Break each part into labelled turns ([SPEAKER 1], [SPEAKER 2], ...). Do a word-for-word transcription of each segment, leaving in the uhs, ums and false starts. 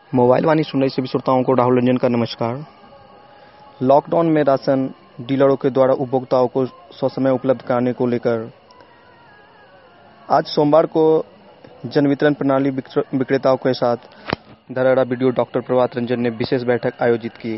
[SPEAKER 1] Mobile वाणी सुन रहे सभी श्रोताओं को राहुल रंजन का नमस्कार। लॉकडाउन में राशन डीलरों के द्वारा उपभोक्ताओं को ससमय उपलब्ध कराने को लेकर आज सोमवार को जन वितरण प्रणाली विक्रेताओं के साथ धराड़ा बीडीओ डॉक्टर प्रभात रंजन ने विशेष बैठक आयोजित की।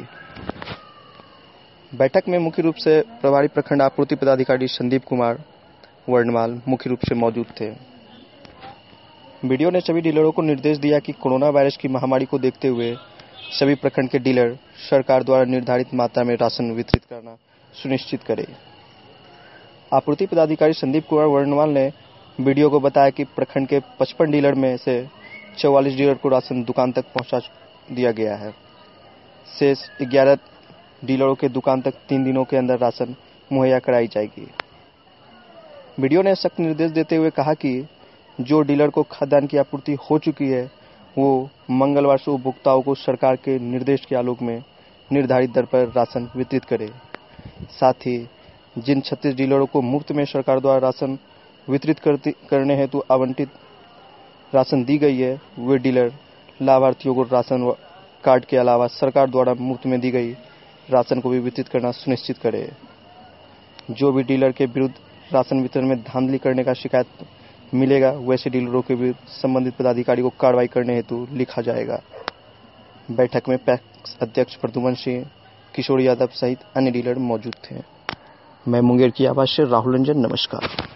[SPEAKER 1] बैठक में मुख्य रूप से प्रभारी प्रखंड आपूर्ति पदाधिकारी संदीप कुमार वर्णवाल मुख्य रूप से मौजूद थे। बीडीओ ने सभी डीलरों को निर्देश दिया कि कोरोना वायरस की महामारी को देखते हुए सभी प्रखंड के डीलर सरकार द्वारा निर्धारित मात्रा में राशन वितरित करना सुनिश्चित करें। आपूर्ति पदाधिकारी संदीप कुमार वर्णवाल ने बीडीओ को बताया कि प्रखंड के पचपन डीलर में से चौवालीस डीलर को राशन दुकान तक पहुंचा दिया गया है। शेष ग्यारह डीलरों के दुकान तक तीन दिनों के अंदर राशन मुहैया कराई जाएगी। बीडीओ ने सख्त निर्देश देते हुए कहा कि जो डीलर को खाद्यान्न की आपूर्ति हो चुकी है वो मंगलवार से उपभोक्ताओं को सरकार के निर्देश के आलोक में निर्धारित दर पर राशन वितरित करे। साथ ही जिन छत्तीस डीलरों को मुफ्त में सरकार द्वारा राशन वितरित करने हेतु आवंटित राशन दी गई है वे डीलर लाभार्थियों को राशन कार्ड के अलावा सरकार द्वारा मुफ्त में दी गई राशन को भी वितरित करना सुनिश्चित करे। जो भी डीलर के विरुद्ध राशन वितरण में धांधली करने का शिकायत मिलेगा वैसे डीलरों के विरुद्ध संबंधित पदाधिकारी को कार्रवाई करने हेतु लिखा जाएगा। बैठक में पैक्स अध्यक्ष प्रद्युमन सिंह, किशोर यादव सहित अन्य डीलर मौजूद थे। मैं मुंगेर की आवाज से राहुल रंजन, नमस्कार।